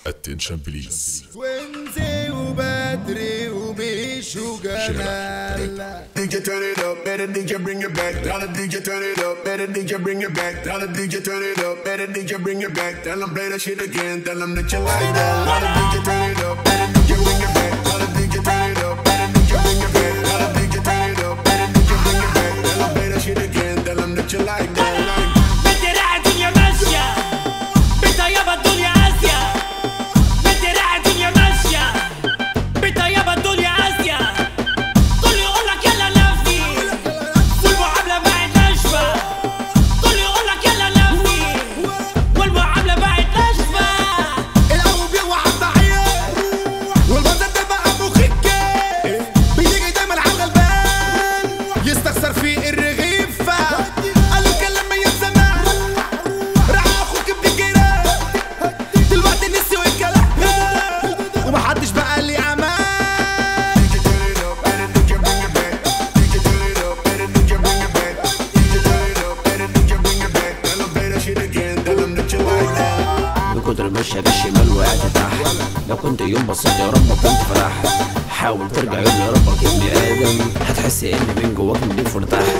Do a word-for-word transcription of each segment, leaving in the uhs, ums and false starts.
اتنشن بليز. وينزي وبدري وبيش وجمال. D J turn it up, better D J bring it back. Tell the D J turn it up, better D J bring it back. Tell the D J turn it up, better D J bring it back. Tell them play that shit again, tell them that you like that. Tell the D J turn it up, better D J bring it back. Tell the D J turn it up, better D J bring it back. Tell the D J turn it up, better D J bring it back. Tell them play that shit again, tell them that you like that. كتر مشى بالشمال وقعت تحت. لو كنت يوم بصيت يا رب كنت فرحت. حاول ترجع يوم يا ربك ابن ادم، هتحس ان من جواك نضيف وارتحت.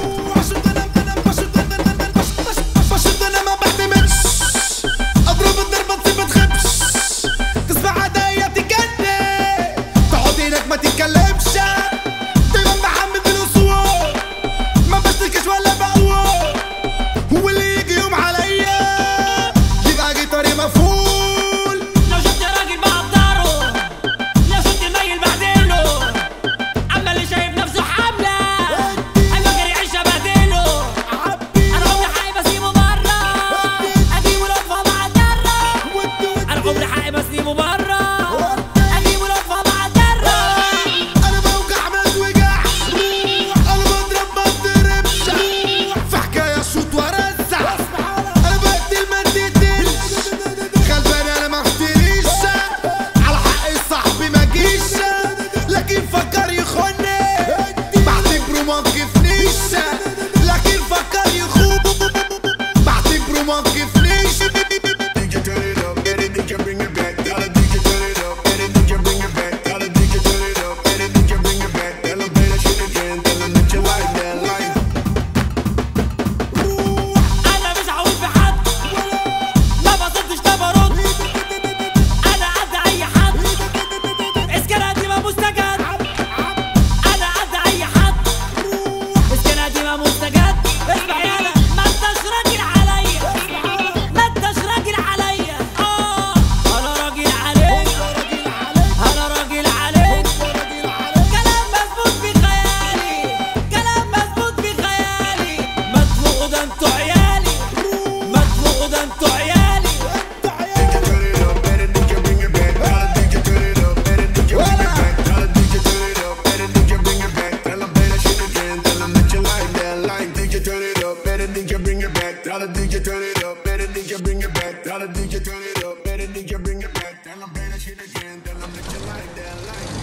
Tell the D J turn it up, better D J bring it back. Tell the D J turn it up, better D J bring it back. Tell them play that shit again, tell them that you like that, like